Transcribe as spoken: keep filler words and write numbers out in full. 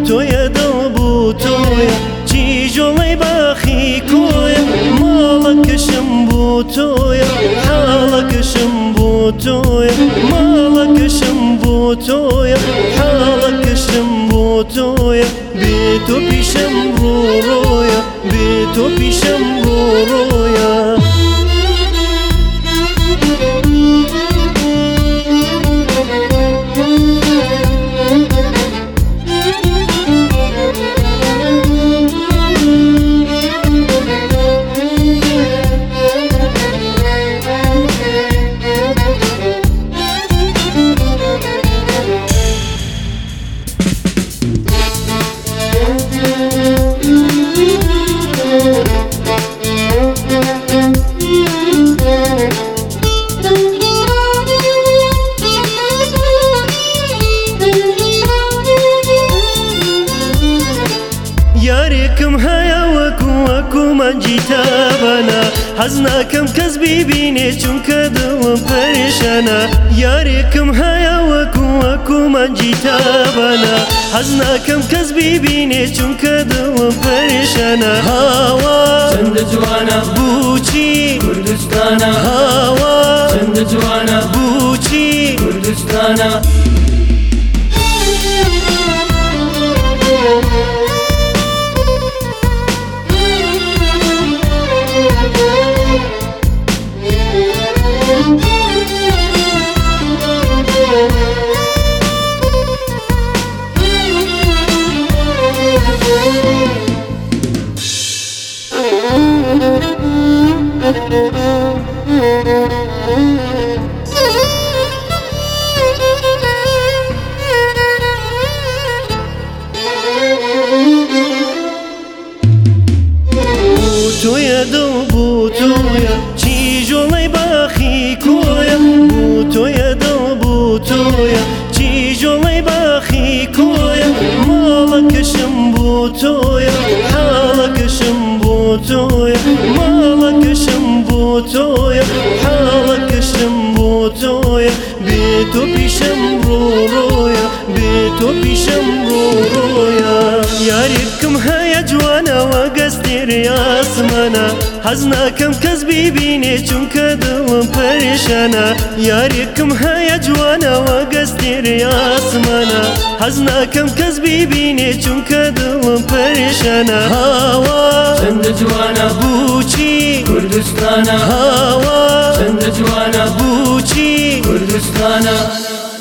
تۆیە دڵ بوو تۆیە جیژۆڵەی باخی کۆیە ماڵەکەشم بوو تۆیە حاڵەکەشم بوو تۆیە ماڵەکەشم بوو تۆیە حاڵەکەشم بوو تۆیە بێ تۆ پیشەم ڕوو ڕۆیە بێ تۆ پیشەم ڕوو ڕۆیە یارێکم هەیە وەکو وەکو مەنجی تابەنە حەز ناکەم کەس بیبینێ چونکە دڵم پەرێشانە یارێکم هەیە وەکو وەکو مەنجی تابەنە حەز ناکەم کەس بیبینێ چونکە دڵم پەرێشانە هاوا چەندە جوانە بووچی کوردستانە هاوا چەندە جوانە بووچی کوردستانە تۆیە دڵ بوو تۆیە جیژۆڵەی باخی کۆیە بوو تۆیە دڵ بوو تۆیە جیژۆڵەی باخی کۆیە ماڵەکەشم بوو تۆیە حاڵەکەشم بوو تۆیە ماڵەکەشم بوو تۆیە حاڵەکەشم بوو تۆیە بێ تۆ پیشەم ڕوو ڕۆیە بێ تۆ پیشەم ڕوو ڕۆیە یارێکم هەیە جوانەوە گەستێرە ئاسمانە حەز ناکەم کەس بیبینێ چونکە دڵم پەرێشانە یارێکم هەیە جوانەوە گەستێرە ئاسمانە حەز ناکەم کەس بیبینێ چونکە دڵم پەرێشانە هاوا چەندە جوانە بووچی کوردستانە هاوا چەندە جوانە بووچی کوردستانە